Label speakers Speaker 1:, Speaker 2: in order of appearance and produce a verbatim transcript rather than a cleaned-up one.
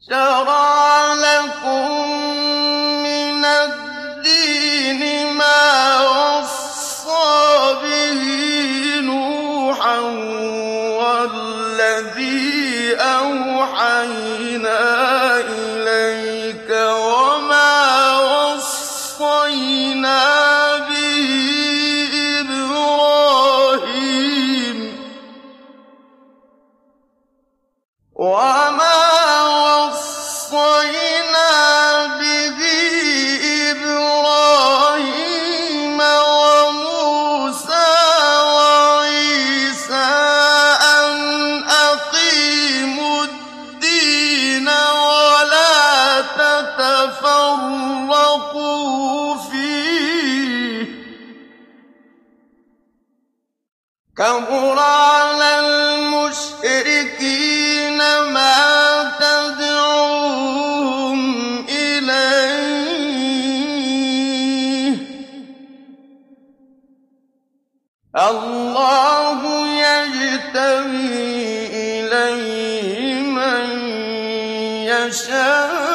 Speaker 1: شَرَعَ لَكُم مِّنَ الدِّينِ مَا وَصَّىٰ بِهِ نُوحًا وَالَّذِي أَوْحَيْنَا إِلَيْكَ وَمَا وَصَّيْنَا بِهِ إِبْرَاهِيمَ وَمَا وَصَّيْنَا بِهِ إِبْرَاهِيمَ وَمُوسَىٰ وَعِيسَىٰ أَنْ أَقِيمُوا الدِّينَ وَلَا تَتَفَرَّقُوا فِيهِ ۚ كَبُرَ عَلَى الْمُشْرِكِينَ مَا تَدْعُوهُمْ إِلَيْهِ ۚ اللَّهُ يَجْتَبِي إِلَيْهِ مَن يَشَاءُ